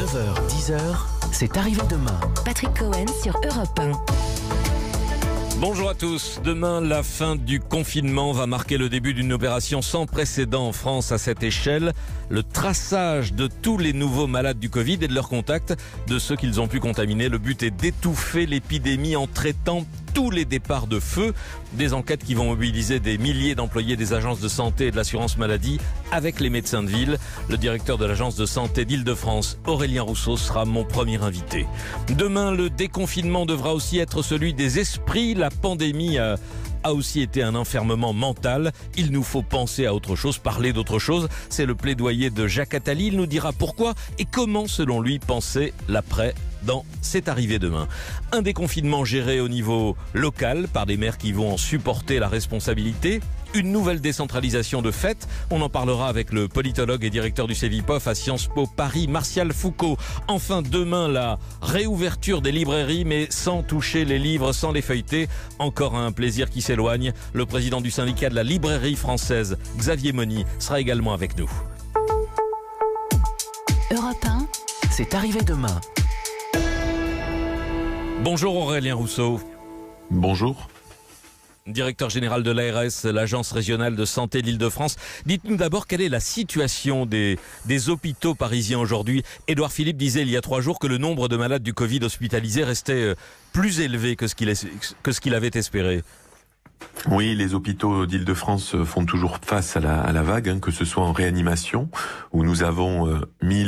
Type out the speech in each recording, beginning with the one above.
9h, 10h, c'est arrivé demain. Patrick Cohen sur Europe 1. Bonjour à tous. Demain, la fin du confinement va marquer le début d'une opération sans précédent en France à cette échelle. Le traçage de tous les nouveaux malades du Covid et de leurs contacts, de ceux qu'ils ont pu contaminer. Le but est d'étouffer l'épidémie en traitant tous les départs de feu. Des enquêtes qui vont mobiliser des milliers d'employés des agences de santé et de l'assurance maladie avec les médecins de ville. Le directeur de l'agence de santé d'Île-de-France, Aurélien Rousseau, sera mon premier invité. Demain, le déconfinement devra aussi être celui des esprits. La pandémie a aussi été un enfermement mental. Il nous faut penser à autre chose, parler d'autre chose. C'est le plaidoyer de Jacques Attali. Il nous dira pourquoi et comment, selon lui, penser l'après dans C'est arrivé demain. Un déconfinement géré au niveau local par des maires qui vont en supporter la responsabilité. Une nouvelle décentralisation de fait. On en parlera avec le politologue et directeur du Cevipof à Sciences Po Paris, Martial Foucault. Enfin, demain, la réouverture des librairies, mais sans toucher les livres, sans les feuilleter. Encore un plaisir qui s'éloigne. Le président du syndicat de la librairie française, Xavier Moni, sera également avec nous. Europe 1, C'est arrivé demain. Bonjour Aurélien Rousseau. Bonjour. Directeur général de l'ARS, l'Agence régionale de santé d'Île-de-France. Dites-nous d'abord quelle est la situation des hôpitaux parisiens aujourd'hui. Édouard Philippe disait il y a 3 jours que le nombre de malades du Covid hospitalisés restait plus élevé que ce qu'il avait espéré. Oui, les hôpitaux d'Île-de-France font toujours face à la vague, que ce soit en réanimation, où nous avons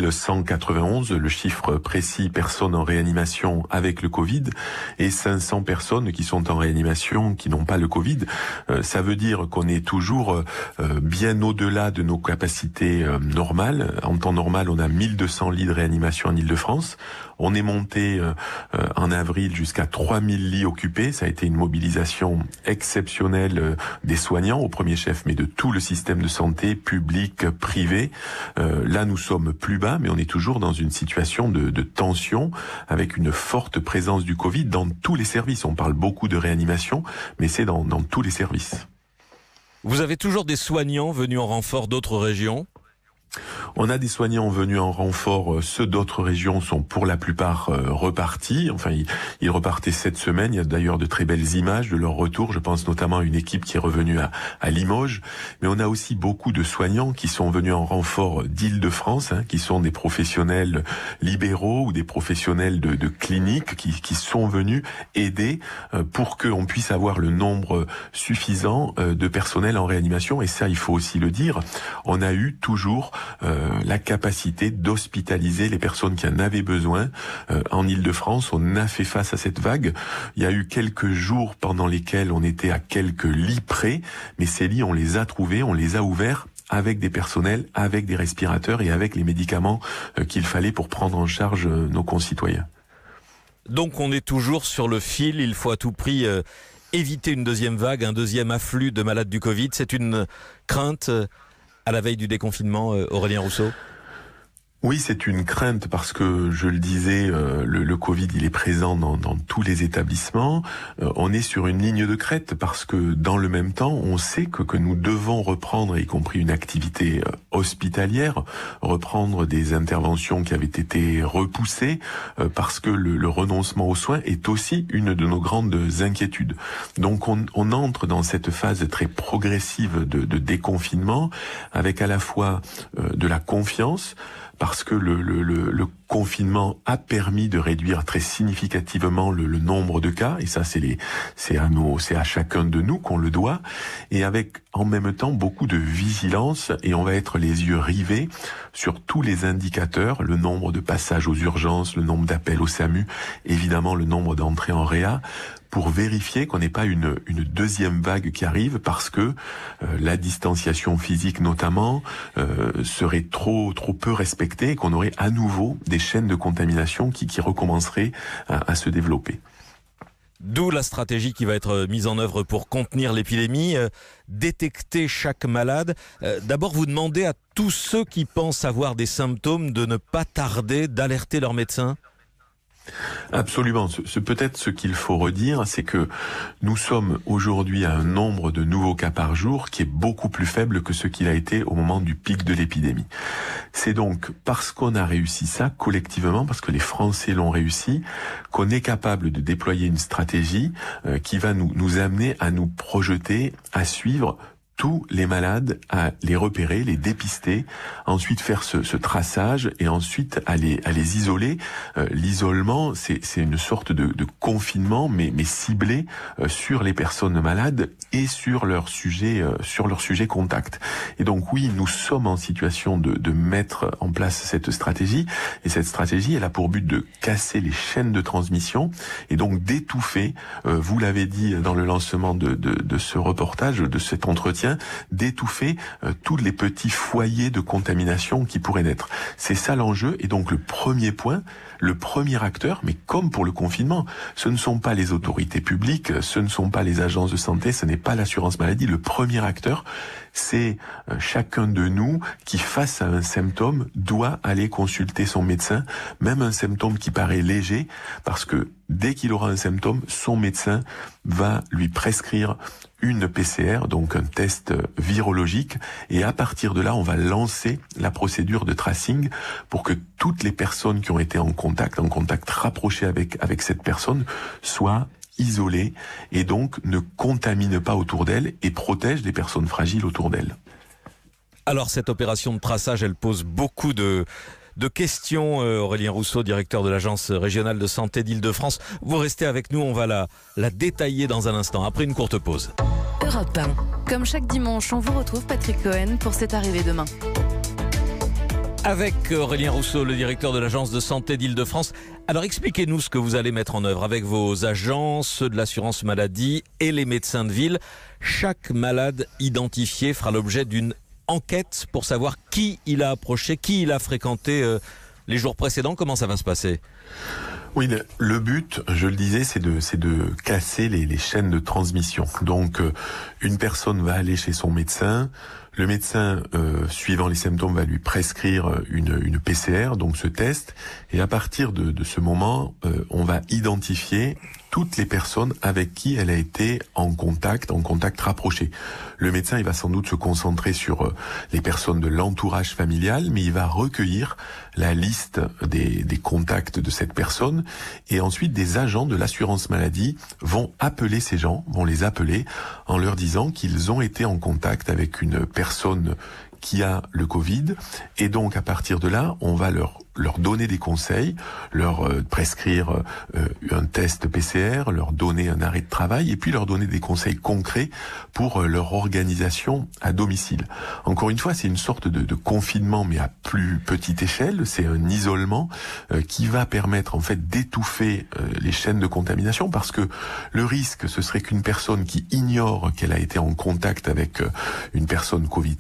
1191, le chiffre précis, personnes en réanimation avec le Covid, et 500 personnes qui sont en réanimation qui n'ont pas le Covid. Ça veut dire qu'on est toujours bien au-delà de nos capacités normales. En temps normal, on a 1200 lits de réanimation en Île-de-France. On est monté en avril jusqu'à 3000 lits occupés. Ça a été une mobilisation exceptionnelle des soignants au premier chef, mais de tout le système de santé, public, privé. Là, nous sommes plus bas, mais on est toujours dans une situation de tension, avec une forte présence du Covid dans tous les services. On parle beaucoup de réanimation, mais c'est dans tous les services. Vous avez toujours des soignants venus en renfort d'autres régions ? On a des soignants venus en renfort, ceux d'autres régions sont pour la plupart repartis. Enfin, ils repartaient cette semaine. Il y a d'ailleurs de très belles images de leur retour. Je pense notamment à une équipe qui est revenue à Limoges. Mais on a aussi beaucoup de soignants qui sont venus en renfort d'Île-de-France, qui sont des professionnels libéraux ou des professionnels de cliniques qui sont venus aider pour qu'on puisse avoir le nombre suffisant de personnel en réanimation. Et ça, il faut aussi le dire, on a eu toujours la capacité d'hospitaliser les personnes qui en avaient besoin. En Île-de-France, on a fait face à cette vague. Il y a eu quelques jours pendant lesquels on était à quelques lits près, mais ces lits, on les a trouvés, on les a ouverts avec des personnels, avec des respirateurs et avec les médicaments qu'il fallait pour prendre en charge nos concitoyens. Donc on est toujours sur le fil, il faut à tout prix éviter une deuxième vague, un deuxième afflux de malades du Covid. C'est une crainte à la veille du déconfinement, Aurélien Rousseau ? Oui, c'est une crainte parce que, je le disais, le Covid, il est présent dans tous les établissements. On est sur une ligne de crête parce que, dans le même temps, on sait que nous devons reprendre, y compris une activité hospitalière, reprendre des interventions qui avaient été repoussées parce que le renoncement aux soins est aussi une de nos grandes inquiétudes. Donc, on entre dans cette phase très progressive de déconfinement avec à la fois de la confiance, parce que le confinement a permis de réduire très significativement le nombre de cas, et ça c'est à chacun de nous qu'on le doit, et avec en même temps beaucoup de vigilance, et on va être les yeux rivés sur tous les indicateurs, le nombre de passages aux urgences, le nombre d'appels au SAMU, évidemment le nombre d'entrées en réa, pour vérifier qu'on n'ait pas une deuxième vague qui arrive, parce que la distanciation physique notamment serait trop peu respectée, et qu'on aurait à nouveau des chaînes de contamination qui recommenceraient à se développer. D'où la stratégie qui va être mise en œuvre pour contenir l'épidémie, détecter chaque malade. D'abord, vous demandez à tous ceux qui pensent avoir des symptômes de ne pas tarder d'alerter leur médecin ? Absolument. Peut-être ce qu'il faut redire, c'est que nous sommes aujourd'hui à un nombre de nouveaux cas par jour qui est beaucoup plus faible que ce qu'il a été au moment du pic de l'épidémie. C'est donc parce qu'on a réussi ça collectivement, parce que les Français l'ont réussi, qu'on est capable de déployer une stratégie qui va nous amener à nous projeter, à suivre tous les malades, à les repérer, les dépister, ensuite faire ce traçage et ensuite à les isoler. L'isolement, c'est une sorte de confinement, mais ciblé sur les personnes malades et sur leur sujet contact. Et donc oui, nous sommes en situation de mettre en place cette stratégie, et cette stratégie, elle a pour but de casser les chaînes de transmission et donc d'étouffer, vous l'avez dit dans le lancement de ce reportage, de cet entretien, d'étouffer tous les petits foyers de contamination qui pourraient naître. C'est ça l'enjeu, et donc le premier point, le premier acteur, mais comme pour le confinement, ce ne sont pas les autorités publiques, ce ne sont pas les agences de santé, ce n'est pas l'assurance maladie. Le premier acteur, c'est chacun de nous qui, face à un symptôme, doit aller consulter son médecin, même un symptôme qui paraît léger, parce que dès qu'il aura un symptôme, son médecin va lui prescrire une PCR, donc un test virologique, et à partir de là, on va lancer la procédure de tracing pour que toutes les personnes qui ont été en contact rapproché avec cette personne, soient isolées et donc ne contaminent pas autour d'elle et protègent les personnes fragiles autour d'elle. Alors cette opération de traçage, elle pose beaucoup de questions. Aurélien Rousseau, directeur de l'Agence régionale de santé d'Île-de-France. Vous restez avec nous, on va la détailler dans un instant, après une courte pause. Europe 1. Comme chaque dimanche, on vous retrouve Patrick Cohen pour C'est arrivé demain. Avec Aurélien Rousseau, le directeur de l'Agence de santé d'Île-de-France. Alors expliquez-nous ce que vous allez mettre en œuvre avec vos agents, ceux de l'assurance maladie et les médecins de ville. Chaque malade identifié fera l'objet d'une enquête pour savoir qui il a approché, qui il a fréquenté les jours précédents. Comment ça va se passer ? Oui, le but, je le disais, c'est de casser les chaînes de transmission. Donc, une personne va aller chez son médecin. Le médecin, suivant les symptômes, va lui prescrire une PCR, donc ce test. Et à partir de ce moment, on va identifier toutes les personnes avec qui elle a été en contact rapproché. Le médecin, il va sans doute se concentrer sur les personnes de l'entourage familial, mais il va recueillir la liste des contacts de cette personne, et ensuite des agents de l'assurance maladie vont appeler ces gens, vont les appeler en leur disant qu'ils ont été en contact avec une personne qui a le Covid, et donc à partir de là, on va leur donner des conseils, leur prescrire un test PCR, leur donner un arrêt de travail, et puis leur donner des conseils concrets pour leur organisation à domicile. Encore une fois, c'est une sorte de confinement, mais à plus petite échelle. C'est un isolement qui va permettre en fait d'étouffer les chaînes de contamination, parce que le risque, ce serait qu'une personne qui ignore qu'elle a été en contact avec une personne Covid+,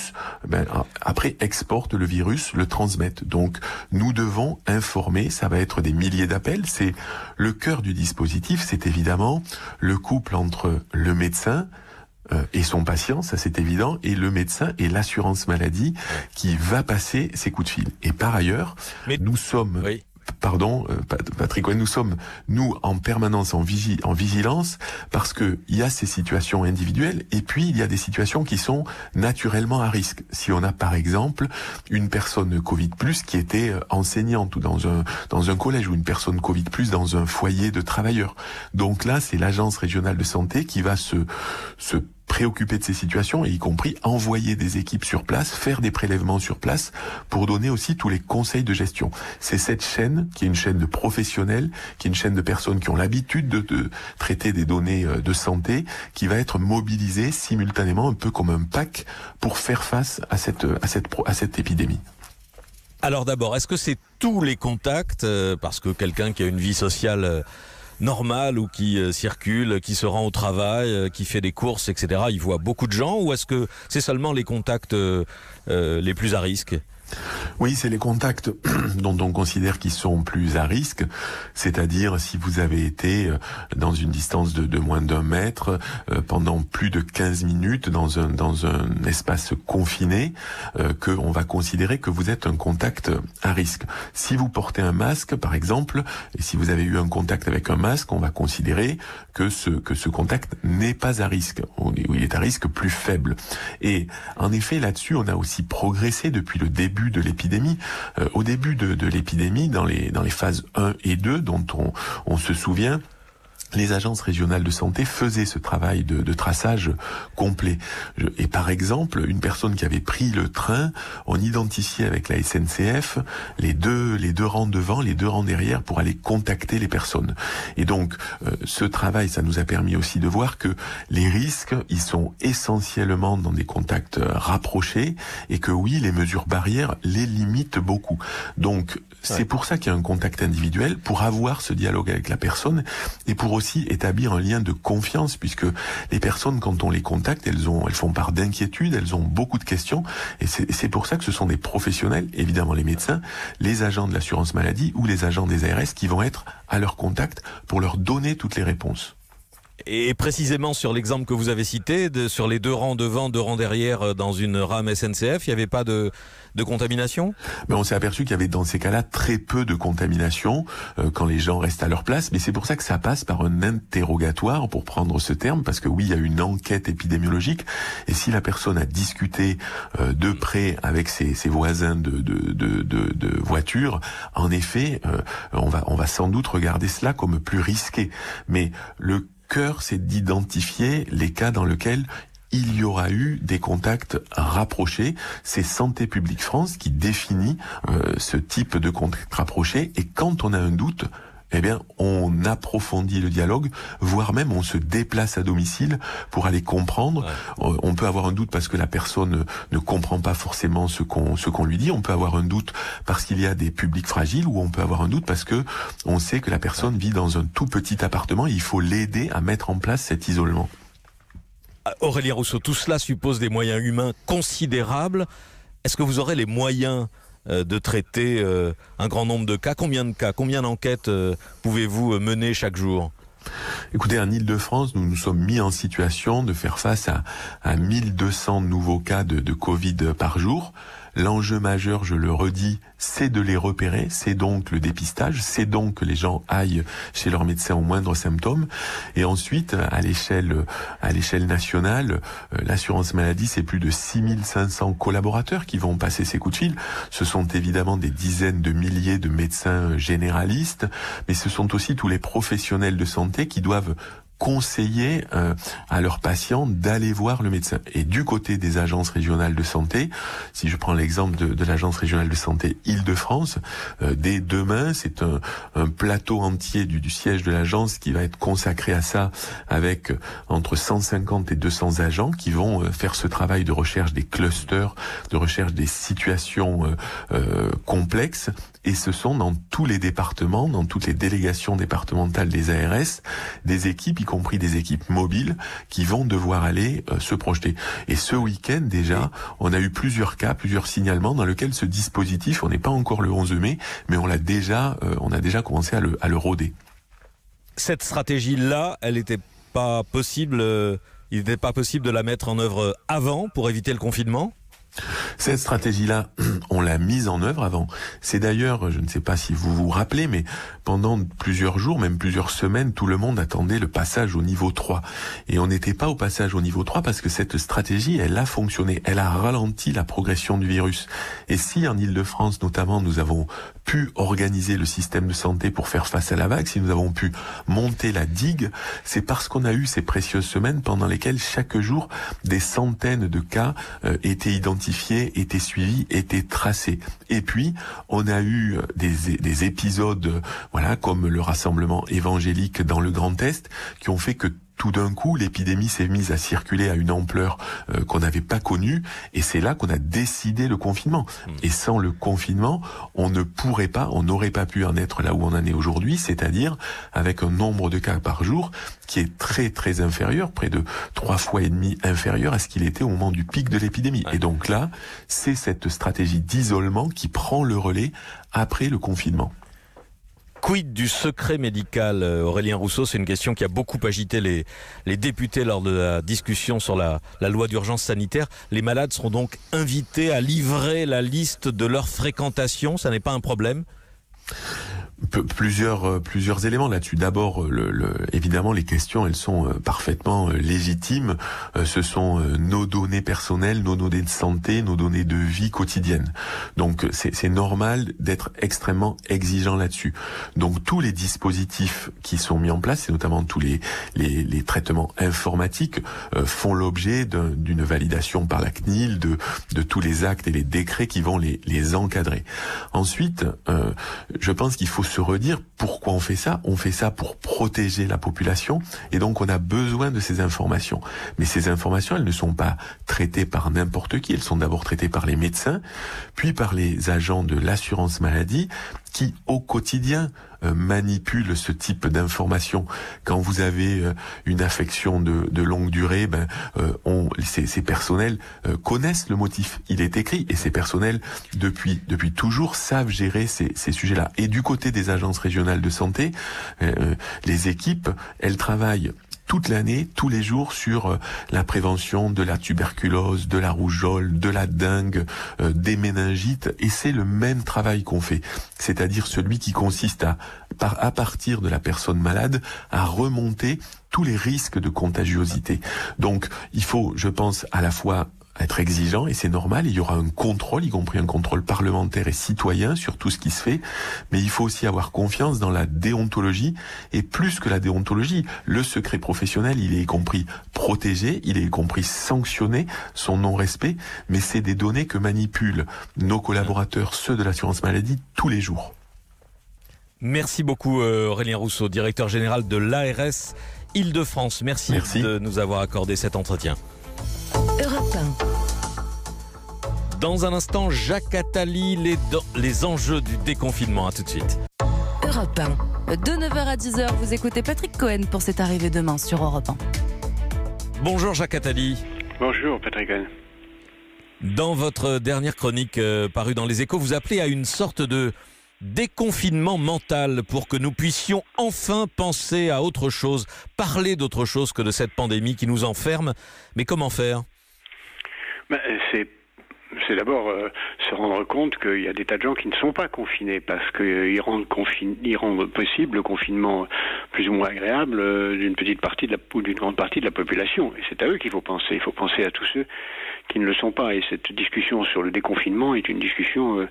après exporte le virus, le transmette. Donc nous devons informer, ça va être des milliers d'appels. C'est le cœur du dispositif, c'est évidemment le couple entre le médecin et son patient, ça c'est évident, et le médecin et l'assurance maladie qui va passer ces coups de fil. Et par ailleurs, nous sommes... Oui. Pardon, Patrick, nous sommes, en permanence en vigilance, parce que il y a ces situations individuelles, et puis il y a des situations qui sont naturellement à risque. Si on a, par exemple, une personne Covid+, qui était enseignante, ou dans un collège, ou une personne Covid+, dans un foyer de travailleurs. Donc là, c'est l'Agence régionale de santé qui va se préoccuper de ces situations, et y compris envoyer des équipes sur place, faire des prélèvements sur place, pour donner aussi tous les conseils de gestion. C'est cette chaîne, qui est une chaîne de professionnels, qui est une chaîne de personnes qui ont l'habitude de traiter des données de santé, qui va être mobilisée simultanément, un peu comme un pack, pour faire face à cette épidémie. Alors d'abord, est-ce que c'est tous les contacts, parce que quelqu'un qui a une vie sociale normal, ou qui circule, qui se rend au travail, qui fait des courses, etc., il voit beaucoup de gens, ou est-ce que c'est seulement les contacts les plus à risque ? Oui, c'est les contacts dont on considère qu'ils sont plus à risque, c'est-à-dire si vous avez été dans une distance de moins d'1 mètre pendant plus de 15 minutes dans un espace confiné, qu'on va considérer que vous êtes un contact à risque. Si vous portez un masque, par exemple, et si vous avez eu un contact avec un masque, on va considérer que ce contact n'est pas à risque, ou il est à risque plus faible. Et en effet, là-dessus, on a aussi progressé depuis le début de l'épidémie. Au début de l'épidémie, dans les phases 1 et 2, dont on se souvient, les agences régionales de santé faisaient ce travail de traçage complet. Et par exemple, une personne qui avait pris le train, on identifiait avec la SNCF les deux rangs devant, les 2 rangs derrière pour aller contacter les personnes. Et donc, ce travail, ça nous a permis aussi de voir que les risques, ils sont essentiellement dans des contacts rapprochés et que oui, les mesures barrières les limitent beaucoup. Donc, c'est pour ça qu'il y a un contact individuel, pour avoir ce dialogue avec la personne et pour aussi établir un lien de confiance, puisque les personnes, quand on les contacte, elles font part d'inquiétude, elles ont beaucoup de questions, et c'est pour ça que ce sont des professionnels, évidemment les médecins, les agents de l'assurance maladie ou les agents des ARS qui vont être à leur contact pour leur donner toutes les réponses. Et précisément sur l'exemple que vous avez cité, sur les 2 rangs devant, 2 rangs derrière dans une rame SNCF, il n'y avait pas de contamination ? Mais on s'est aperçu qu'il y avait dans ces cas-là très peu de contamination quand les gens restent à leur place. Mais c'est pour ça que ça passe par un interrogatoire, pour prendre ce terme, parce que oui, il y a une enquête épidémiologique. Et si la personne a discuté de près avec ses voisins de voiture, en effet, on va sans doute regarder cela comme plus risqué. Mais le cœur, c'est d'identifier les cas dans lesquels il y aura eu des contacts rapprochés. C'est Santé publique France qui définit ce type de contact rapproché. Et quand on a un doute, eh bien, on approfondit le dialogue, voire même on se déplace à domicile pour aller comprendre. Ouais. On peut avoir un doute parce que la personne ne comprend pas forcément ce qu'on lui dit. On peut avoir un doute parce qu'il y a des publics fragiles, ou on peut avoir un doute parce que on sait que la personne vit dans un tout petit appartement et il faut l'aider à mettre en place cet isolement. Aurélien Rousseau, tout cela suppose des moyens humains considérables. Est-ce que vous aurez les moyens de traiter un grand nombre de cas? Combien d'enquêtes pouvez-vous mener chaque jour? Écoutez, en Île-de-France, nous nous sommes mis en situation de faire face à 1200 nouveaux cas de Covid par jour. L'enjeu majeur, je le redis, c'est de les repérer, c'est donc le dépistage, c'est donc que les gens aillent chez leur médecin au moindre symptôme. Et ensuite, à l'échelle nationale, l'assurance maladie, c'est plus de 6500 collaborateurs qui vont passer ces coups de fil. Ce sont évidemment des dizaines de milliers de médecins généralistes, mais ce sont aussi tous les professionnels de santé qui doivent conseiller à leurs patients d'aller voir le médecin. Et du côté des agences régionales de santé, si je prends l'exemple de l'agence régionale de santé Île-de-France, dès demain, c'est un plateau entier du siège de l'agence qui va être consacré à ça, avec entre 150 et 200 agents qui vont faire ce travail de recherche des clusters, de recherche des situations complexes. Et ce sont dans tous les départements, dans toutes les délégations départementales des ARS, des équipes, y compris des équipes mobiles, qui vont devoir aller se projeter. Et ce week-end déjà, on a eu plusieurs cas, plusieurs signalements dans lesquels ce dispositif, on n'est pas encore le 11 mai, mais on a déjà commencé à le rôder. Cette stratégie-là, elle n'était pas possible, il n'était pas possible de la mettre en œuvre avant pour éviter le confinement ? Cette stratégie-là, on l'a mise en œuvre avant. C'est d'ailleurs, je ne sais pas si vous vous rappelez, mais pendant plusieurs jours, même plusieurs semaines, tout le monde attendait le passage au niveau 3. Et on n'était pas au passage au niveau 3 parce que cette stratégie, elle a fonctionné. Elle a ralenti la progression du virus. Et si en Île-de-France, notamment, nous avons pu organiser le système de santé pour faire face à la vague, si nous avons pu monter la digue, c'est parce qu'on a eu ces précieuses semaines pendant lesquelles chaque jour, des centaines de cas étaient identifiés, étaient suivis, étaient tracés. Et puis, on a eu des épisodes, voilà, comme le rassemblement évangélique dans le Grand Est, qui ont fait que tout d'un coup, l'épidémie s'est mise à circuler à une ampleur qu'on n'avait pas connue, et c'est là qu'on a décidé le confinement. Et sans le confinement, on n'aurait pas pu en être là où on en est aujourd'hui, c'est-à-dire avec un nombre de cas par jour qui est très très inférieur, près de 3,5 fois inférieur à ce qu'il était au moment du pic de l'épidémie. Et donc là, c'est cette stratégie d'isolement qui prend le relais après le confinement. Quid du secret médical, Aurélien Rousseau? C'est une question qui a beaucoup agité les députés lors de la discussion sur la loi d'urgence sanitaire. Les malades seront donc invités à livrer la liste de leur fréquentation. Ça n'est pas un problème? Plusieurs éléments là-dessus. D'abord, évidemment, les questions, elles sont parfaitement légitimes. Ce sont nos données personnelles, nos données de santé, nos données de vie quotidienne. Donc, c'est normal d'être extrêmement exigeant là-dessus. Donc, tous les dispositifs qui sont mis en place, et notamment tous les traitements informatiques, font l'objet d'une validation par la CNIL de tous les actes et les décrets qui vont les encadrer. Ensuite, je pense qu'il faut se redire pourquoi on fait ça. On fait ça pour protéger la population, et donc on a besoin de ces informations. Mais ces informations, elles ne sont pas traitées par n'importe qui. Elles sont d'abord traitées par les médecins, puis par les agents de l'assurance maladie, qui au quotidien manipulent ce type d'informations. Quand vous avez une affection de longue durée, ces personnels connaissent le motif. Il est écrit, et ces personnels depuis toujours savent gérer ces sujets-là. Et du côté des agences régionales de santé, les équipes, elles travaillent toute l'année, tous les jours, sur la prévention de la tuberculose, de la rougeole, de la dengue, des méningites, et c'est le même travail qu'on fait, c'est-à-dire celui qui consiste à partir de la personne malade, à remonter tous les risques de contagiosité. Donc, il faut, je pense, à la fois être exigeant, et c'est normal, il y aura un contrôle, y compris un contrôle parlementaire et citoyen sur tout ce qui se fait, mais il faut aussi avoir confiance dans la déontologie, et plus que la déontologie, le secret professionnel, il est y compris protégé, il est y compris sanctionné, son non-respect, mais c'est des données que manipulent nos collaborateurs, ceux de l'assurance maladie, tous les jours. Merci beaucoup Aurélien Rousseau, directeur général de l'ARS Île-de-France. Merci de nous avoir accordé cet entretien. Europe 1. Dans un instant, Jacques Attali, les enjeux du déconfinement. À tout de suite. Europe 1. De 9h à 10h, vous écoutez Patrick Cohen pour C'est arrivé demain sur Europe 1. Bonjour Jacques Attali. Bonjour Patrick Cohen. Dans votre dernière chronique parue dans Les Échos, vous appelez à une sorte de déconfinement mental pour que nous puissions enfin penser à autre chose, parler d'autre chose que de cette pandémie qui nous enferme. Mais comment faire ? C'est d'abord se rendre compte qu'il y a des tas de gens qui ne sont pas confinés parce qu'ils rendent possible le confinement plus ou moins agréable d'une petite partie ou d'une grande partie de la population. Et c'est à eux qu'il faut penser. Il faut penser à tous ceux qui ne le sont pas. Et cette discussion sur le déconfinement est une discussion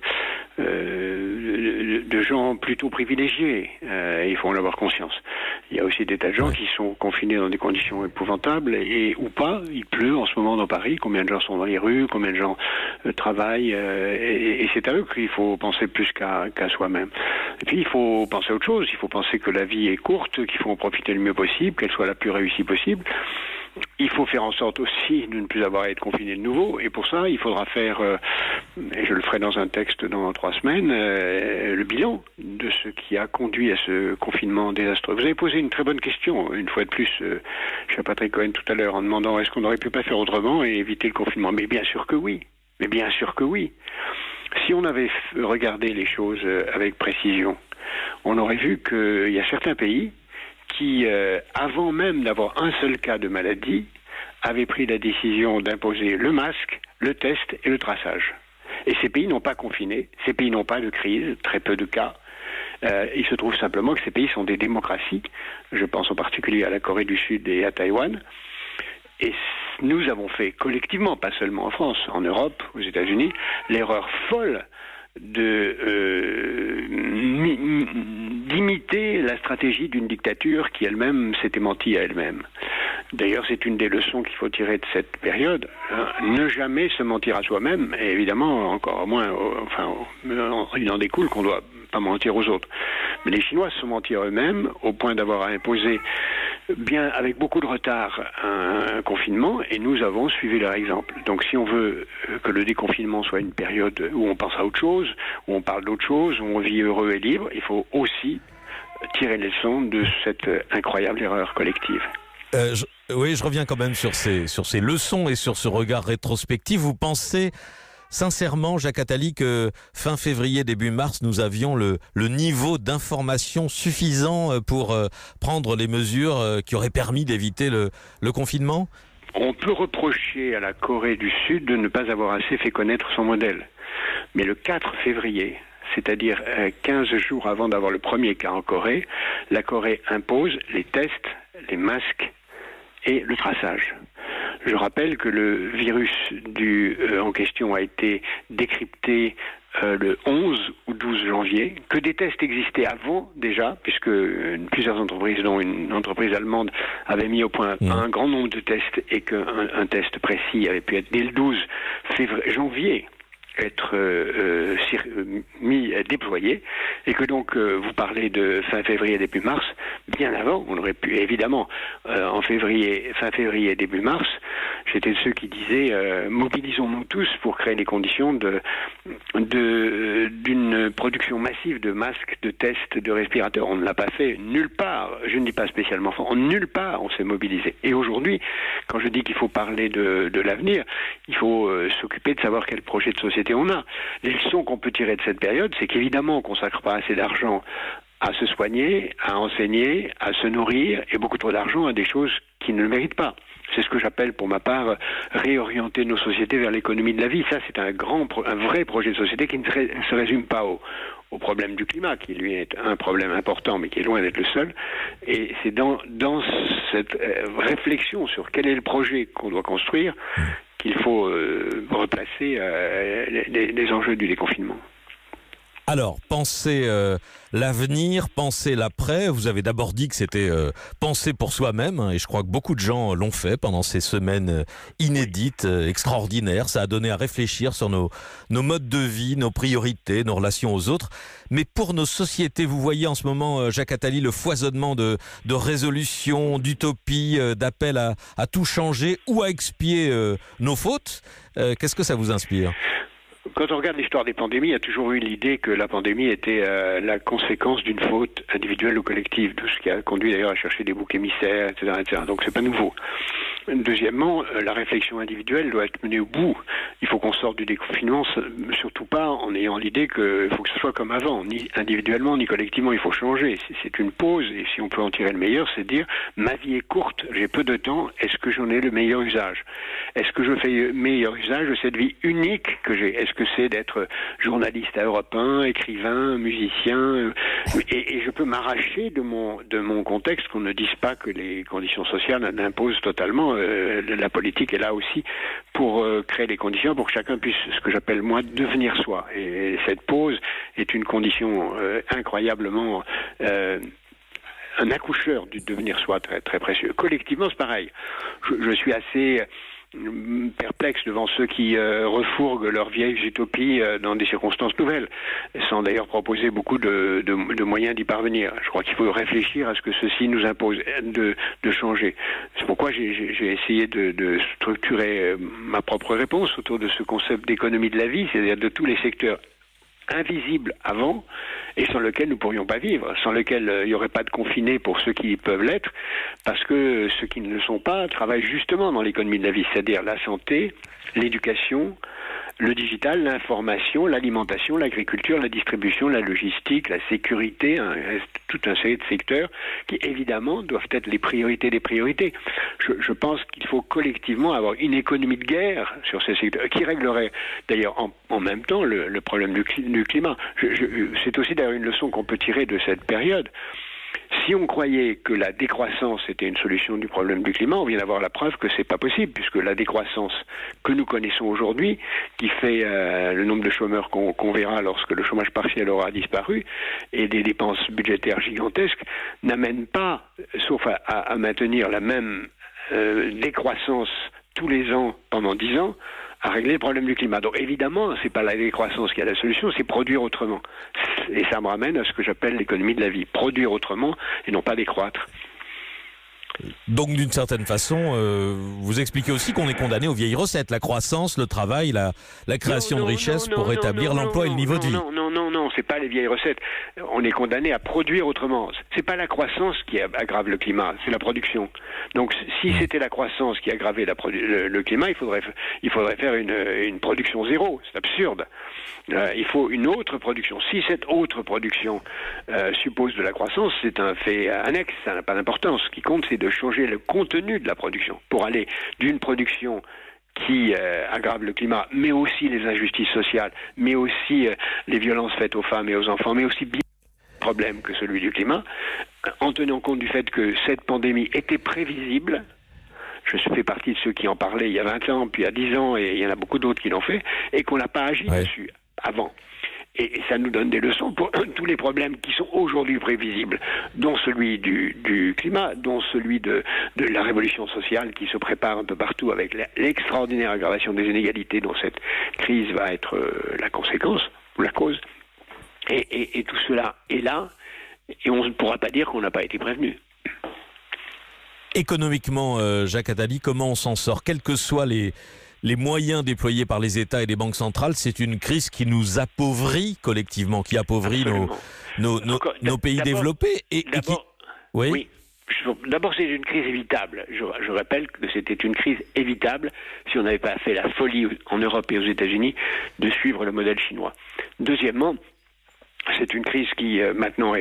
de gens plutôt privilégiés. Il faut en avoir conscience. Il y a aussi des tas de gens qui sont confinés dans des conditions épouvantables ou pas. Il pleut en ce moment dans Paris. Combien de gens sont dans les rues ? Combien de gens travaillent et c'est à eux qu'il faut penser plus qu'à soi-même. Et puis il faut penser à autre chose. Il faut penser que la vie est courte, qu'il faut en profiter le mieux possible, qu'elle soit la plus réussie possible. Il faut faire en sorte aussi de ne plus avoir à être confiné de nouveau, et pour ça il faudra faire, et je le ferai dans un texte dans 3 semaines, le bilan de ce qui a conduit à ce confinement désastreux. Vous avez posé une très bonne question, une fois de plus, cher Patrick Cohen tout à l'heure, en demandant est-ce qu'on n'aurait pu pas faire autrement et éviter le confinement. Mais bien sûr que oui. Mais bien sûr que oui. Si on avait regardé les choses avec précision, on aurait vu qu'il y a certains pays qui, avant même d'avoir un seul cas de maladie, avaient pris la décision d'imposer le masque, le test et le traçage. Et ces pays n'ont pas confiné, ces pays n'ont pas de crise, très peu de cas. Il se trouve simplement que ces pays sont des démocraties. Je pense en particulier à la Corée du Sud et à Taïwan. Et nous avons fait collectivement, pas seulement en France, en Europe, aux États-Unis, l'erreur folle d'imiter la stratégie d'une dictature qui elle-même s'était mentie à elle-même. D'ailleurs, c'est une des leçons qu'il faut tirer de cette période. Ne jamais se mentir à soi-même, et évidemment, encore moins, il en découle qu'on ne doit pas mentir aux autres. Mais les Chinois se sont mentis à eux-mêmes, au point d'avoir imposé bien avec beaucoup de retard un confinement et nous avons suivi leur exemple. Donc si on veut que le déconfinement soit une période où on pense à autre chose, où on parle d'autre chose, où on vit heureux et libre, il faut aussi tirer les leçons de cette incroyable erreur collective. Oui, je reviens quand même sur ces leçons et sur ce regard rétrospectif. Vous pensez sincèrement, Jacques Attali, que fin février, début mars, nous avions le niveau d'information suffisant pour prendre les mesures qui auraient permis d'éviter le confinement ? On peut reprocher à la Corée du Sud de ne pas avoir assez fait connaître son modèle. Mais le 4 février, c'est-à-dire 15 jours avant d'avoir le premier cas en Corée, la Corée impose les tests, les masques et le traçage. Je rappelle que le virus en question a été décrypté le 11 ou 12 janvier, que des tests existaient avant déjà, puisque plusieurs entreprises, dont une entreprise allemande, avait mis au point un grand nombre de tests et qu'un test précis avait pu être dès le 12 janvier être déployé, et que donc vous parlez de fin février, début mars, bien avant, on aurait pu, évidemment, fin février, début mars, j'étais de ceux qui disaient mobilisons-nous tous pour créer les conditions d'une production massive de masques, de tests, de respirateurs. On ne l'a pas fait nulle part, je ne dis pas spécialement France, nulle part on s'est mobilisé. Et aujourd'hui, quand je dis qu'il faut parler de l'avenir, il faut s'occuper de savoir quel projet de société on a. Les leçons qu'on peut tirer de cette période, c'est qu'évidemment on ne consacre pas assez d'argent à se soigner, à enseigner, à se nourrir, et beaucoup trop d'argent à des choses qui ne le méritent pas. C'est ce que j'appelle, pour ma part, réorienter nos sociétés vers l'économie de la vie. Ça, c'est un vrai projet de société qui ne se résume pas au problème du climat, qui lui est un problème important, mais qui est loin d'être le seul. Et c'est dans cette réflexion sur quel est le projet qu'on doit construire qu'il faut replacer les enjeux du déconfinement. Alors, pensez l'avenir, pensez l'après. Vous avez d'abord dit que c'était penser pour soi-même, et je crois que beaucoup de gens l'ont fait pendant ces semaines inédites, extraordinaires. Ça a donné à réfléchir sur nos modes de vie, nos priorités, nos relations aux autres. Mais pour nos sociétés, vous voyez en ce moment, Jacques Attali, le foisonnement de résolutions, d'utopies, d'appels à tout changer ou à expier nos fautes. Qu'est-ce que ça vous inspire ? Quand on regarde l'histoire des pandémies, il y a toujours eu l'idée que la pandémie était la conséquence d'une faute individuelle ou collective, tout ce qui a conduit d'ailleurs à chercher des boucs émissaires, etc., etc. Donc c'est pas nouveau. Deuxièmement, la réflexion individuelle doit être menée au bout. Il faut qu'on sorte du déconfinement, surtout pas en ayant l'idée qu'il faut que ce soit comme avant, ni individuellement ni collectivement. Il faut changer. C'est une pause, et si on peut en tirer le meilleur, c'est de dire ma vie est courte, j'ai peu de temps. Est-ce que j'en ai le meilleur usage ? Est-ce que je fais le meilleur usage de cette vie unique que j'ai ? Est-ce que c'est d'être journaliste à Europe 1, écrivain, musicien, et je peux m'arracher de mon contexte, qu'on ne dise pas que les conditions sociales n'imposent totalement. La politique est là aussi pour créer les conditions pour que chacun puisse, ce que j'appelle moi, devenir soi. Et cette pause est une condition incroyablement un accoucheur du devenir soi très, très précieux. Collectivement, c'est pareil. Je suis assez perplexe devant ceux qui refourguent leurs vieilles utopies dans des circonstances nouvelles, sans d'ailleurs proposer beaucoup de moyens d'y parvenir. Je crois qu'il faut réfléchir à ce que ceci nous impose de changer. C'est pourquoi j'ai essayé de structurer ma propre réponse autour de ce concept d'économie de la vie, c'est-à-dire de tous les secteurs invisibles avant et sans lequel nous ne pourrions pas vivre, sans lequel il n'y aurait pas de confinés pour ceux qui peuvent l'être, parce que ceux qui ne le sont pas travaillent justement dans l'économie de la vie, c'est-à-dire la santé, l'éducation, le digital, l'information, l'alimentation, l'agriculture, la distribution, la logistique, la sécurité, tout un série de secteurs qui évidemment doivent être les priorités des priorités. Je pense qu'il faut collectivement avoir une économie de guerre sur ces secteurs qui réglerait d'ailleurs en même temps le problème du climat. C'est aussi d'ailleurs une leçon qu'on peut tirer de cette période. Si on croyait que la décroissance était une solution du problème du climat, on vient d'avoir la preuve que c'est pas possible, puisque la décroissance que nous connaissons aujourd'hui, qui fait le nombre de chômeurs qu'on verra lorsque le chômage partiel aura disparu, et des dépenses budgétaires gigantesques, n'amène pas, sauf à maintenir la même décroissance tous les ans pendant 10 ans, à régler le problème du climat. Donc évidemment, c'est pas la décroissance qui est la solution, c'est produire autrement. Et ça me ramène à ce que j'appelle l'économie de la vie. Produire autrement et non pas décroître. Donc d'une certaine façon, vous expliquez aussi qu'on est condamné aux vieilles recettes, la croissance, le travail, la création de richesses pour rétablir l'emploi et le niveau de vie. Non, c'est pas les vieilles recettes. On est condamné à produire autrement. C'est pas la croissance qui aggrave le climat, c'est la production. Donc si c'était la croissance qui aggravait le climat, il faudrait faire une production zéro. C'est absurde. Il faut une autre production. Si cette autre production suppose de la croissance, c'est un fait annexe, ça n'a pas d'importance. Ce qui compte, c'est de changer le contenu de la production pour aller d'une production qui aggrave le climat, mais aussi les injustices sociales, mais aussi les violences faites aux femmes et aux enfants, mais aussi bien de problèmes que celui du climat, en tenant compte du fait que cette pandémie était prévisible. Je fais partie de ceux qui en parlaient il y a 20 ans, puis il y a 10 ans, et il y en a beaucoup d'autres qui l'ont fait, et qu'on n'a pas agi dessus avant. Et ça nous donne des leçons pour tous les problèmes qui sont aujourd'hui prévisibles, dont celui du climat, dont celui de la révolution sociale qui se prépare un peu partout avec l'extraordinaire aggravation des inégalités dont cette crise va être la conséquence ou la cause. Et tout cela est là, et on ne pourra pas dire qu'on n'a pas été prévenu. Économiquement, Jacques Attali, comment on s'en sort? Quels que soient les moyens déployés par les États et les banques centrales, c'est une crise qui nous appauvrit collectivement, qui appauvrit nos pays développés. Oui. D'abord, c'est une crise évitable. Je rappelle que c'était une crise évitable si on n'avait pas fait la folie en Europe et aux États-Unis de suivre le modèle chinois. Deuxièmement, c'est une crise qui maintenant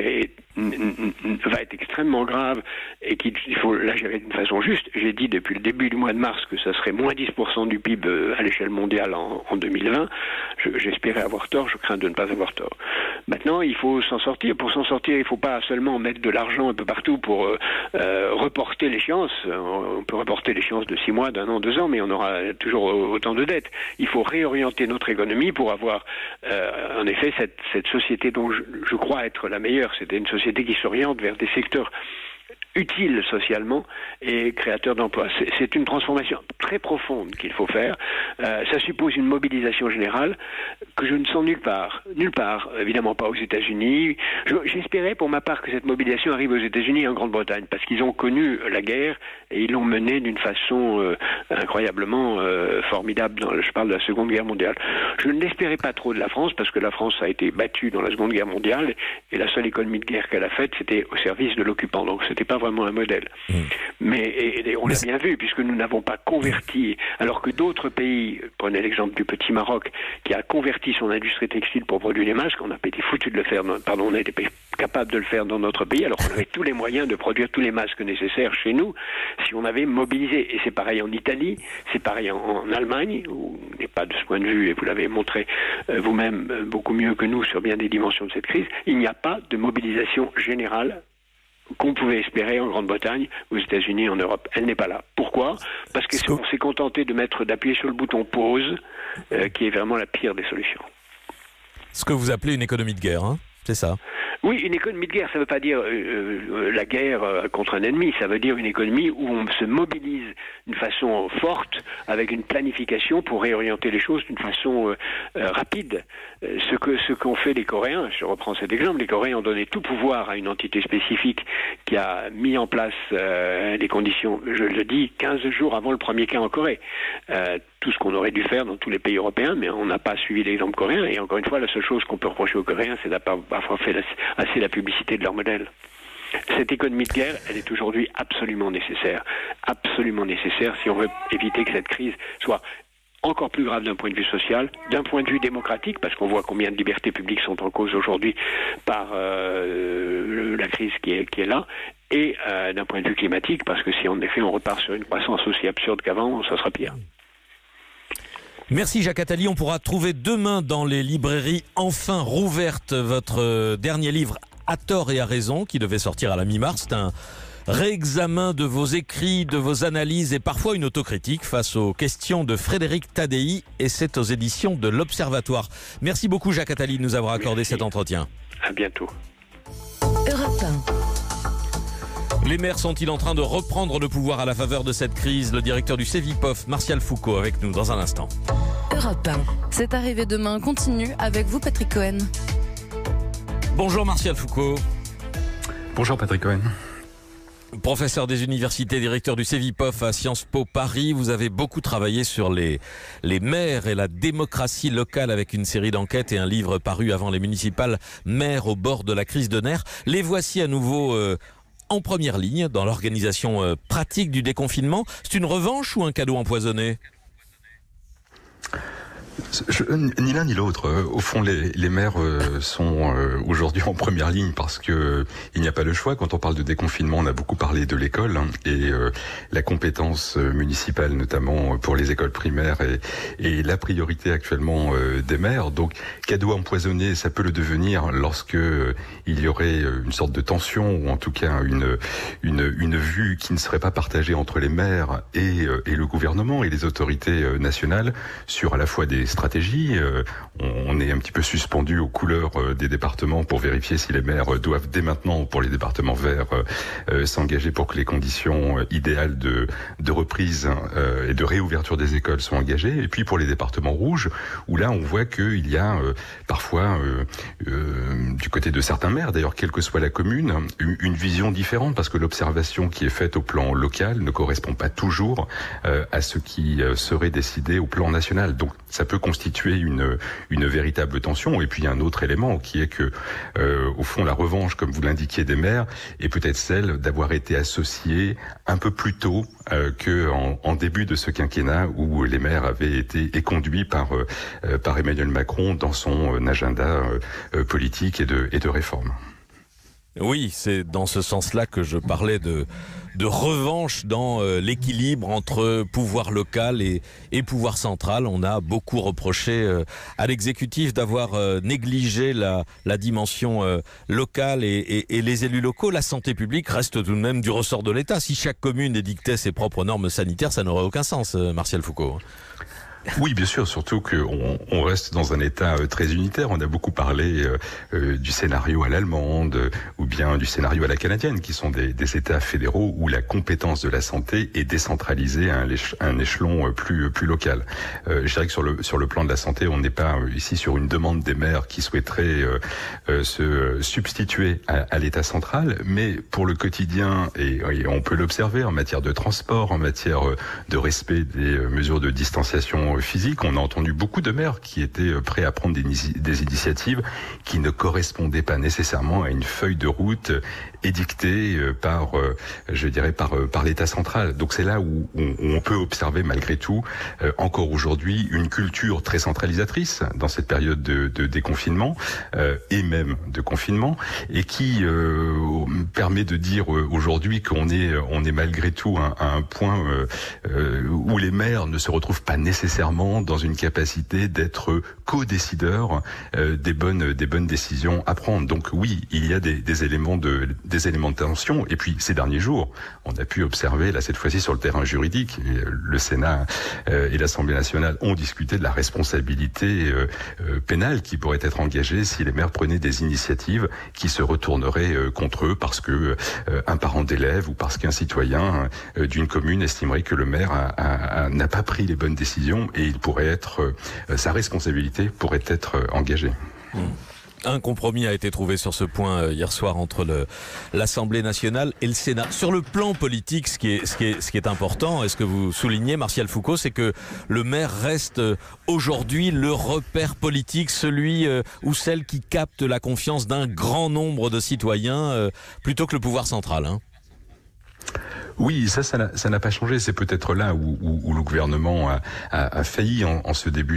va être extrêmement grave et qu'il faut la gérer d'une façon juste. J'ai dit depuis le début du mois de mars que ça serait moins 10% du PIB à l'échelle mondiale en 2020. J'espérais avoir tort, je crains de ne pas avoir tort. Maintenant, il faut s'en sortir. Pour s'en sortir, il ne faut pas seulement mettre de l'argent un peu partout pour reporter l'échéance. On peut reporter l'échéance de 6 mois, d'1 an, 2 ans, mais on aura toujours autant de dettes. Il faut réorienter notre économie pour avoir en effet cette société dont je crois être la meilleure. C'était une société qui s'oriente vers des secteurs utiles socialement et créateurs d'emplois. C'est une transformation très profonde qu'il faut faire. Ça suppose une mobilisation générale que je ne sens nulle part, évidemment pas aux États-Unis. J'espérais pour ma part que cette mobilisation arrive aux États-Unis et en Grande-Bretagne, parce qu'ils ont connu la guerre et ils l'ont menée d'une façon incroyablement formidable. Je parle de la Seconde Guerre mondiale. Je ne l'espérais pas trop de la France, parce que la France a été battue dans la Seconde Guerre mondiale et la seule économie de guerre qu'elle a faite, c'était au service de l'occupant. Donc c'était pas vraiment un modèle. Mais on l'a bien vu, puisque nous n'avons pas converti, alors que d'autres pays, prenez l'exemple du petit Maroc, qui a converti son industrie textile pour produire des masques, on n'a pas été foutu de le faire, on a été capable de le faire dans notre pays, alors qu'on avait tous les moyens de produire tous les masques nécessaires chez nous, si on avait mobilisé. Et c'est pareil en Italie, c'est pareil en Allemagne, où on n'est pas de ce point de vue, et vous l'avez montré vous-même beaucoup mieux que nous sur bien des dimensions de cette crise, il n'y a pas de mobilisation générale qu'on pouvait espérer en Grande-Bretagne, aux États-Unis, en Europe. Elle n'est pas là. Pourquoi? Parce qu'on s'est contenté d'appuyer sur le bouton pause, qui est vraiment la pire des solutions. Ce que vous appelez une économie de guerre, hein? C'est ça? Oui, une économie de guerre, ça ne veut pas dire la guerre contre un ennemi, ça veut dire une économie où on se mobilise d'une façon forte, avec une planification pour réorienter les choses d'une façon rapide. Ce qu'ont fait les Coréens, je reprends cet exemple, les Coréens ont donné tout pouvoir à une entité spécifique qui a mis en place les conditions, je le dis, 15 jours avant le premier cas en Corée. Tout ce qu'on aurait dû faire dans tous les pays européens, mais on n'a pas suivi l'exemple coréen. Et encore une fois, la seule chose qu'on peut reprocher aux Coréens, c'est d'avoir parfois fait assez la publicité de leur modèle. Cette économie de guerre, elle est aujourd'hui absolument nécessaire si on veut éviter que cette crise soit encore plus grave d'un point de vue social, d'un point de vue démocratique, parce qu'on voit combien de libertés publiques sont en cause aujourd'hui par la crise qui est là, et d'un point de vue climatique, parce que si en effet on repart sur une croissance aussi absurde qu'avant, ça sera pire. Merci Jacques Attali. On pourra trouver demain dans les librairies enfin rouvertes votre dernier livre À tort et à raison, qui devait sortir à la mi-mars. C'est un réexamen de vos écrits, de vos analyses et parfois une autocritique face aux questions de Frédéric Tadei, et c'est aux éditions de l'Observatoire. Merci beaucoup Jacques Attali de nous avoir accordé cet entretien. À bientôt. Europe 1. Les maires sont-ils en train de reprendre le pouvoir à la faveur de cette crise? Le directeur du Cevipof, Martial Foucault, avec nous dans un instant. Europe 1. C'est arrivé demain. Continue avec vous, Patrick Cohen. Bonjour Martial Foucault. Bonjour Patrick Cohen. Professeur des universités, directeur du CEVIPOF à Sciences Po Paris, vous avez beaucoup travaillé sur les maires et la démocratie locale avec une série d'enquêtes et un livre paru avant les municipales, Maires au bord de la crise de nerfs. Les voici à nouveau en première ligne dans l'organisation pratique du déconfinement. C'est une revanche ou un cadeau empoisonné ? Ni l'un ni l'autre. Au fond, les maires sont aujourd'hui en première ligne parce que il n'y a pas le choix. Quand on parle de déconfinement, on a beaucoup parlé de l'école et la compétence municipale, notamment pour les écoles primaires, est la priorité actuellement des maires. Donc, cadeau empoisonné, ça peut le devenir lorsque il y aurait une sorte de tension ou en tout cas une vue qui ne serait pas partagée entre les maires et le gouvernement et les autorités nationales sur à la fois des stratégies. On est un petit peu suspendu aux couleurs des départements pour vérifier si les maires doivent dès maintenant, pour les départements verts, s'engager pour que les conditions idéales de reprise et de réouverture des écoles soient engagées. Et puis pour les départements rouges, où là on voit qu'il y a parfois, du côté de certains maires, d'ailleurs quelle que soit la commune, une vision différente, parce que l'observation qui est faite au plan local ne correspond pas toujours à ce qui serait décidé au plan national. Donc ça peut constituer une véritable tension. Et puis un autre élément qui est que, au fond, la revanche, comme vous l'indiquiez, des maires est peut-être celle d'avoir été associés un peu plus tôt qu'en début de ce quinquennat où les maires avaient été conduits par Emmanuel Macron dans son agenda politique et de réforme. Oui, c'est dans ce sens-là que je parlais de revanche dans l'équilibre entre pouvoir local et pouvoir central. On a beaucoup reproché à l'exécutif d'avoir négligé la dimension locale et les élus locaux. La santé publique reste tout de même du ressort de l'État. Si chaque commune édictait ses propres normes sanitaires, ça n'aurait aucun sens, Martial Foucault. Oui, bien sûr, surtout qu'on reste dans un État très unitaire. On a beaucoup parlé du scénario à l'allemande ou bien du scénario à la canadienne, qui sont des États fédéraux où la compétence de la santé est décentralisée à un échelon plus local. Je dirais que sur le plan de la santé, on n'est pas ici sur une demande des maires qui souhaiteraient se substituer à l'État central, mais pour le quotidien, et on peut l'observer en matière de transport, en matière de respect des mesures de distanciation physique, on a entendu beaucoup de maires qui étaient prêts à prendre des initiatives qui ne correspondaient pas nécessairement à une feuille de route édictée par l'État central. Donc c'est là où on peut observer malgré tout, encore aujourd'hui, une culture très centralisatrice dans cette période de déconfinement et même de confinement, et qui permet de dire aujourd'hui qu'on est malgré tout à un point où les maires ne se retrouvent pas nécessairement dans une capacité d'être co-décideurs des bonnes décisions à prendre. Donc oui, il y a des éléments de tension. Et puis ces derniers jours, on a pu observer, là cette fois-ci sur le terrain juridique, le Sénat et l'Assemblée nationale ont discuté de la responsabilité pénale qui pourrait être engagée si les maires prenaient des initiatives qui se retourneraient contre eux parce que un parent d'élève ou parce qu'un citoyen d'une commune estimerait que le maire n'a pas pris les bonnes décisions, et il pourrait être sa responsabilité pourrait être engagée. Un compromis a été trouvé sur ce point hier soir entre l'Assemblée nationale et le Sénat. Sur le plan politique, ce qui est important, et ce que vous soulignez, Martial Foucault, c'est que le maire reste aujourd'hui le repère politique, celui ou celle qui capte la confiance d'un grand nombre de citoyens plutôt que le pouvoir central. Oui, ça n'a pas changé. C'est peut-être là où le gouvernement a failli en ce début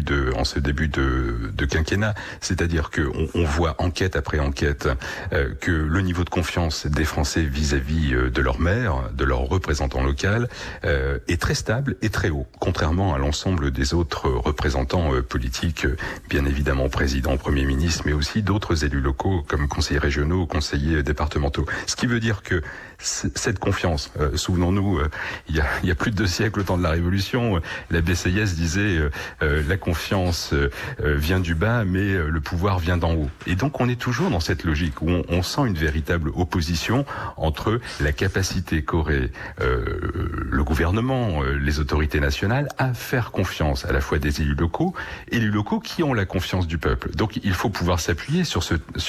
de quinquennat. C'est-à-dire que on voit enquête après enquête que le niveau de confiance des Français vis-à-vis de leur maire, de leurs représentants locaux, est très stable et très haut, contrairement à l'ensemble des autres représentants politiques, bien évidemment président, premier ministre, mais aussi d'autres élus locaux comme conseillers régionaux, conseillers départementaux. Ce qui veut dire que cette confiance, souvent Souvenons-nous, il y a plus de 2 siècles, au temps de la Révolution, l'abbé Sieyès disait la confiance vient du bas, mais le pouvoir vient d'en haut. Et donc on est toujours dans cette logique où on sent une véritable opposition entre la capacité qu'aurait le gouvernement, les autorités nationales à faire confiance à la fois des élus locaux qui ont la confiance du peuple. Donc il faut pouvoir s'appuyer sur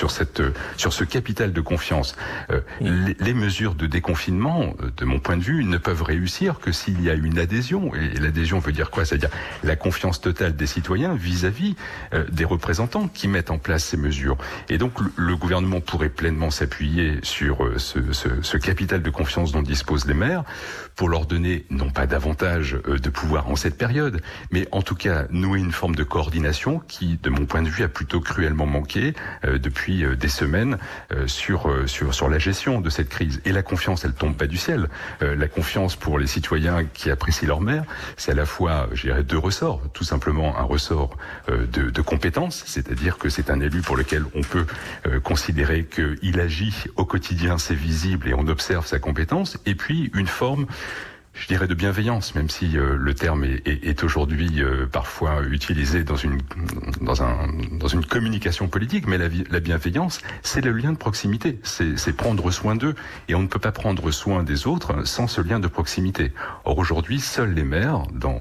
ce capital de confiance. Les mesures de déconfinement, de mon point de vue, ne peuvent réussir que s'il y a une adhésion. Et l'adhésion veut dire quoi? C'est-à-dire la confiance totale des citoyens vis-à-vis des représentants qui mettent en place ces mesures. Et donc le gouvernement pourrait pleinement s'appuyer sur ce capital de confiance dont disposent les maires pour leur donner non pas davantage de pouvoir en cette période, mais en tout cas nouer une forme de coordination qui, de mon point de vue, a plutôt cruellement manqué depuis des semaines sur la gestion de cette crise. Et la confiance, elle tombe pas du ciel. La confiance pour les citoyens qui apprécient leur maire, c'est à la fois, je dirais, 2 ressorts. Tout simplement un ressort de compétences, c'est-à-dire que c'est un élu pour lequel on peut considérer qu'il agit au quotidien, c'est visible et on observe sa compétence, et puis une forme, je dirais, de bienveillance, même si le terme est aujourd'hui parfois utilisé dans une communication politique, mais la bienveillance, c'est le lien de proximité, c'est prendre soin d'eux, et on ne peut pas prendre soin des autres sans ce lien de proximité. Or aujourd'hui, seuls les maires, dans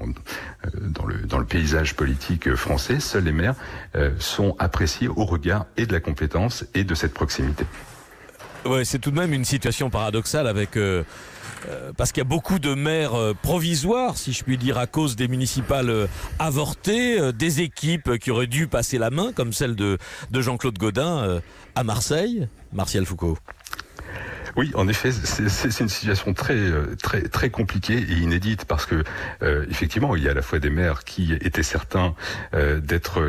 le paysage politique français, seuls les maires sont appréciés au regard et de la compétence et de cette proximité. Ouais, c'est tout de même une situation paradoxale avec... parce qu'il y a beaucoup de maires provisoires, si je puis dire, à cause des municipales avortées, des équipes qui auraient dû passer la main, comme celle de Jean-Claude Gaudin à Marseille. Martial Foucault. Oui, en effet, c'est une situation très compliquée et inédite parce que effectivement, il y a à la fois des maires qui étaient certains d'être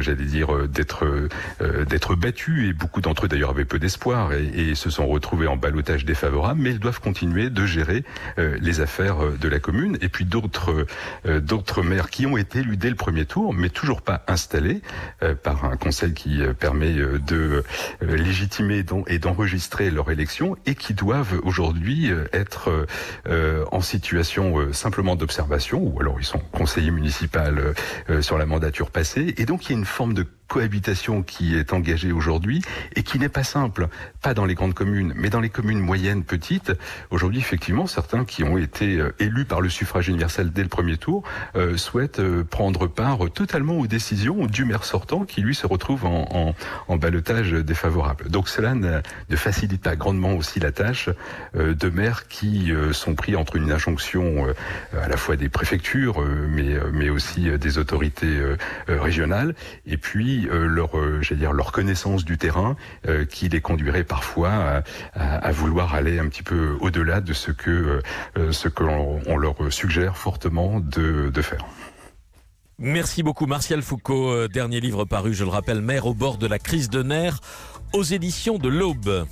battus, et beaucoup d'entre eux d'ailleurs avaient peu d'espoir et se sont retrouvés en ballottage défavorable, mais ils doivent continuer de gérer les affaires de la commune. Et puis d'autres maires qui ont été élus dès le premier tour, mais toujours pas installés par un conseil qui permet de légitimer et d'enregistrer leur élection, et qui doivent aujourd'hui être en situation simplement d'observation, ou alors ils sont conseillers municipaux sur la mandature passée, et donc il y a une forme de cohabitation qui est engagée aujourd'hui et qui n'est pas simple, pas dans les grandes communes, mais dans les communes moyennes, petites. Aujourd'hui, effectivement, certains qui ont été élus par le suffrage universel dès le premier tour souhaitent prendre part totalement aux décisions du maire sortant qui, lui, se retrouve en ballottage défavorable. Donc cela ne facilite pas grandement aussi la tâche de maires qui sont pris entre une injonction à la fois des préfectures, mais aussi des autorités régionales, et puis leur connaissance du terrain qui les conduirait parfois à vouloir aller un petit peu au-delà de ce que l'on leur suggère fortement de faire. Merci beaucoup Martial Foucault, dernier livre paru, je le rappelle, Maire au bord de la crise de nerfs, aux éditions de l'Aube.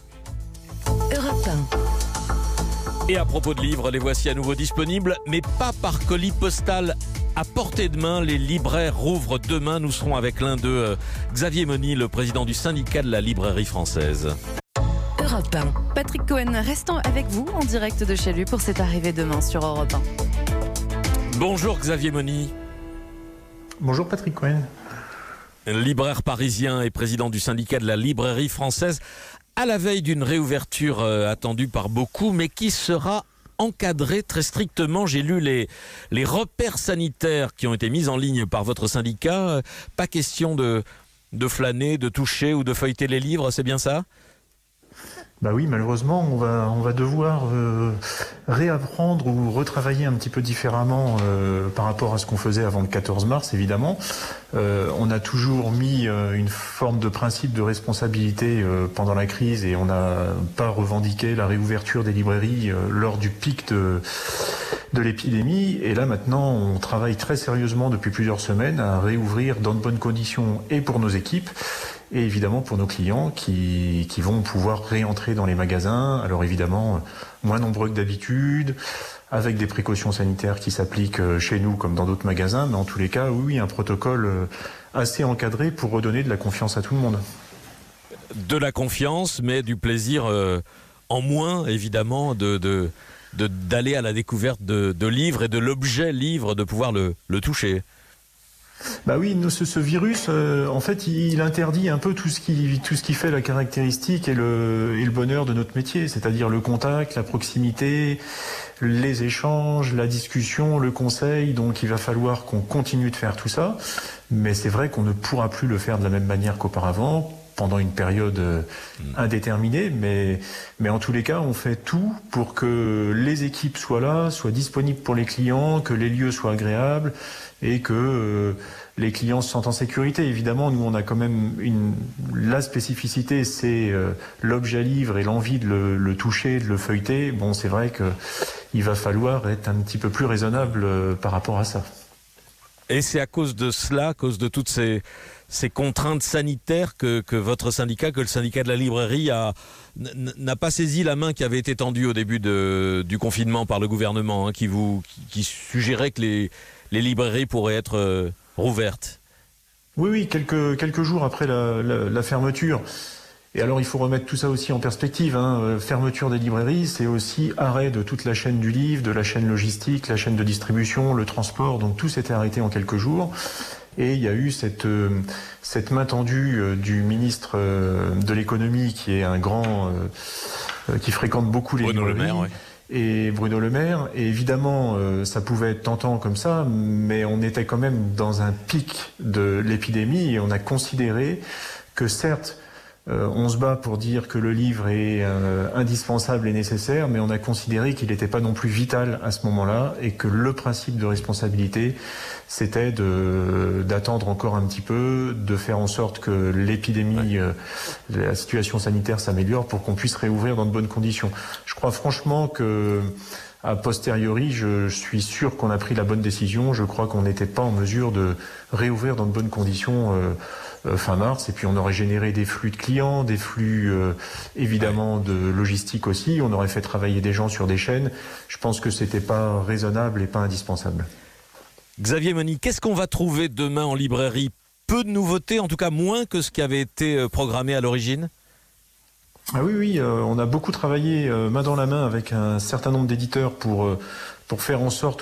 Europe 1. Et à propos de livres, les voici à nouveau disponibles, mais pas par colis postal. À portée de main, les libraires rouvrent demain. Nous serons avec l'un d'eux, Xavier Moni, le président du syndicat de la librairie française. Europe 1. Patrick Cohen, restons avec vous en direct de chez lui pour cette arrivée demain sur Europe 1. Bonjour Xavier Moni. Bonjour Patrick Cohen. Libraire parisien et président du syndicat de la librairie française, à la veille d'une réouverture attendue par beaucoup, mais qui sera encadré très strictement. J'ai lu les repères sanitaires qui ont été mis en ligne par votre syndicat. Pas question de flâner, de toucher ou de feuilleter les livres, c'est bien ça ? Bah oui, malheureusement, on va devoir réapprendre ou retravailler un petit peu différemment par rapport à ce qu'on faisait avant le 14 mars, évidemment. On a toujours mis une forme de principe de responsabilité pendant la crise et on n'a pas revendiqué la réouverture des librairies lors du pic de l'épidémie. Et là, maintenant, on travaille très sérieusement depuis plusieurs semaines à réouvrir dans de bonnes conditions et pour nos équipes et évidemment pour nos clients qui vont pouvoir réentrer dans les magasins. Alors évidemment, moins nombreux que d'habitude, avec des précautions sanitaires qui s'appliquent chez nous comme dans d'autres magasins, mais en tous les cas, oui, un protocole assez encadré pour redonner de la confiance à tout le monde. De la confiance, mais du plaisir en moins, évidemment, d'aller à la découverte de livres et de l'objet livre, de pouvoir le toucher. Bah oui, ce virus, en fait, il interdit un peu tout ce qui fait la caractéristique et le bonheur de notre métier, c'est-à-dire le contact, la proximité, les échanges, la discussion, le conseil. Donc, il va falloir qu'on continue de faire tout ça, mais c'est vrai qu'on ne pourra plus le faire de la même manière qu'auparavant, pendant une période indéterminée, mais en tous les cas, on fait tout pour que les équipes soient là, soient disponibles pour les clients, que les lieux soient agréables et que les clients se sentent en sécurité. Évidemment, nous, on a quand même la spécificité, c'est l'objet livre et l'envie de le toucher, de le feuilleter. Bon, c'est vrai qu'il va falloir être un petit peu plus raisonnable par rapport à ça. Et c'est à cause de cela, à cause de toutes ces contraintes sanitaires que votre syndicat, que le syndicat de la librairie n'a pas saisi la main qui avait été tendue au début du confinement par le gouvernement, qui suggérait que les librairies pourraient être rouvertes. Oui, quelques jours après la fermeture. Et alors, il faut remettre tout ça aussi en perspective. Fermeture des librairies, c'est aussi arrêt de toute la chaîne du livre, de la chaîne logistique, la chaîne de distribution, le transport. Donc, tout s'était arrêté en quelques jours. Et il y a eu cette main tendue du ministre de l'économie, qui est un grand, qui fréquente beaucoup les librairies. Bruno Le Maire, oui. Et Bruno Le Maire, et évidemment, ça pouvait être tentant comme ça, mais on était quand même dans un pic de l'épidémie et on a considéré que certes, on se bat pour dire que le livre est indispensable et nécessaire, mais on a considéré qu'il n'était pas non plus vital à ce moment-là et que le principe de responsabilité, c'était d'attendre encore un petit peu, de faire en sorte que l'épidémie, la situation sanitaire s'améliore pour qu'on puisse réouvrir dans de bonnes conditions. Je crois franchement que a posteriori, je suis sûr qu'on a pris la bonne décision. Je crois qu'on n'était pas en mesure de réouvrir dans de bonnes conditions fin mars. Et puis on aurait généré des flux de clients, des flux évidemment de logistique aussi. On aurait fait travailler des gens sur des chaînes. Je pense que c'était pas raisonnable et pas indispensable. Xavier Moni, qu'est-ce qu'on va trouver demain en librairie? Peu de nouveautés, en tout cas moins que ce qui avait été programmé à l'origine? Ah oui, on a beaucoup travaillé main dans la main avec un certain nombre d'éditeurs pour faire en sorte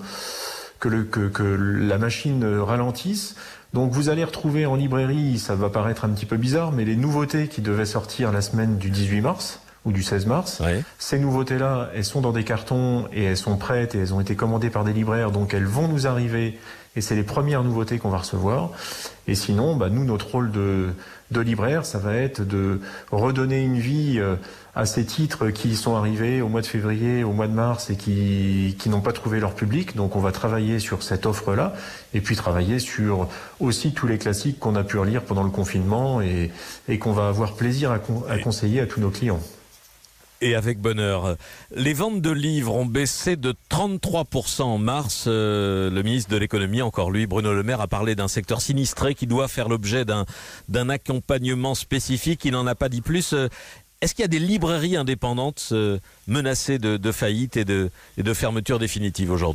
que la machine ralentisse. Donc vous allez retrouver en librairie, ça va paraître un petit peu bizarre, mais les nouveautés qui devaient sortir la semaine du 18 mars ou du 16 mars. Ouais. Ces nouveautés-là, elles sont dans des cartons et elles sont prêtes et elles ont été commandées par des libraires, donc elles vont nous arriver et c'est les premières nouveautés qu'on va recevoir. Et sinon, nous, notre rôle de libraire, ça va être de redonner une vie à ces titres qui sont arrivés au mois de février, au mois de mars et qui n'ont pas trouvé leur public. Donc on va travailler sur cette offre-là et puis travailler sur aussi tous les classiques qu'on a pu relire pendant le confinement et qu'on va avoir plaisir à conseiller à tous nos clients. Et avec bonheur. Les ventes de livres ont baissé de 33% en mars. Le ministre de l'économie, encore lui, Bruno Le Maire, a parlé d'un secteur sinistré qui doit faire l'objet d'un accompagnement spécifique. Il n'en a pas dit plus. Est-ce qu'il y a des librairies indépendantes menacées de faillite et de fermeture définitive aujourd'hui ?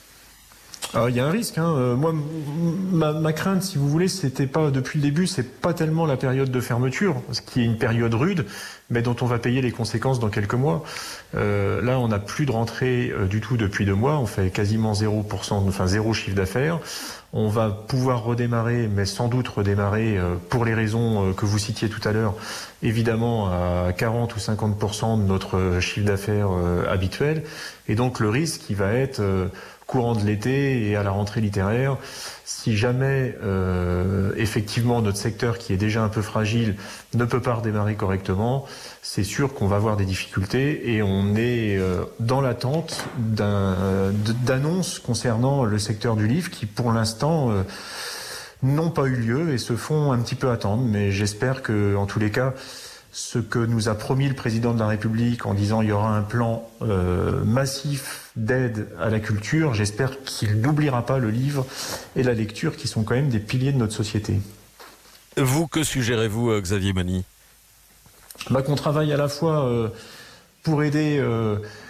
Il y a un risque. Moi, ma crainte, si vous voulez, c'était pas depuis le début, c'est pas tellement la période de fermeture, ce qui est une période rude, mais dont on va payer les conséquences dans quelques mois. Là, on n'a plus de rentrée du tout depuis 2 mois. On fait quasiment 0%, zéro chiffre d'affaires. On va pouvoir redémarrer, mais sans doute redémarrer pour les raisons que vous citiez tout à l'heure, évidemment à 40 ou 50% de notre chiffre d'affaires habituel. Et donc le risque, il va être courant de l'été et à la rentrée littéraire, si jamais effectivement notre secteur qui est déjà un peu fragile ne peut pas redémarrer correctement, c'est sûr qu'on va avoir des difficultés et on est dans l'attente d'annonces concernant le secteur du livre qui pour l'instant n'ont pas eu lieu et se font un petit peu attendre, mais j'espère que en tous les cas ce que nous a promis le président de la République en disant il y aura un plan massif d'aide à la culture, j'espère qu'il n'oubliera pas le livre et la lecture qui sont quand même des piliers de notre société. Vous, que suggérez-vous, Xavier Moni ? Qu'on travaille à la fois pour aider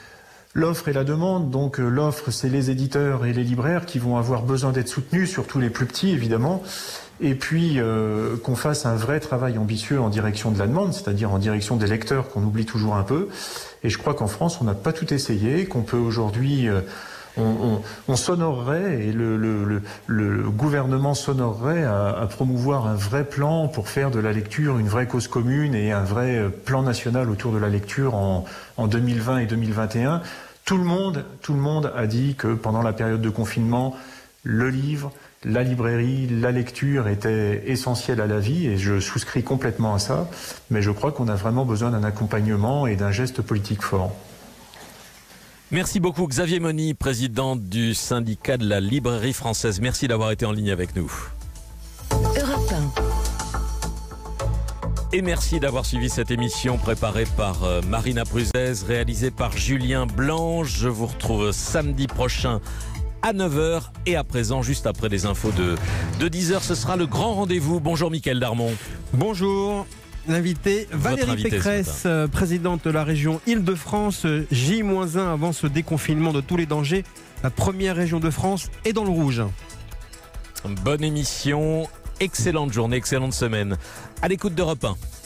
l'offre et la demande. Donc l'offre, c'est les éditeurs et les libraires qui vont avoir besoin d'être soutenus, surtout les plus petits évidemment. Et puis qu'on fasse un vrai travail ambitieux en direction de la demande, c'est-à-dire en direction des lecteurs qu'on oublie toujours un peu. Et je crois qu'en France, on n'a pas tout essayé, qu'on peut aujourd'hui... On s'honorerait, et le gouvernement s'honorerait à promouvoir un vrai plan pour faire de la lecture une vraie cause commune et un vrai plan national autour de la lecture en 2020 et 2021. Tout le monde a dit que pendant la période de confinement, le livre, la librairie, la lecture étaient essentielles à la vie, et je souscris complètement à ça. Mais je crois qu'on a vraiment besoin d'un accompagnement et d'un geste politique fort. Merci beaucoup Xavier Mauny, président du syndicat de la librairie française. Merci d'avoir été en ligne avec nous. Europe 1. Et merci d'avoir suivi cette émission préparée par Marina Pruzès, réalisée par Julien Blanche. Je vous retrouve samedi prochain à 9h. Et à présent, juste après les infos de 10h, ce sera le grand rendez-vous. Bonjour Mickaël Darmon. Bonjour. L'invité, Valérie Pécresse, présidente de la région Île-de-France, J-1 avant ce déconfinement de tous les dangers. La première région de France est dans le rouge. Bonne émission, excellente journée, excellente semaine. À l'écoute d'Europe 1.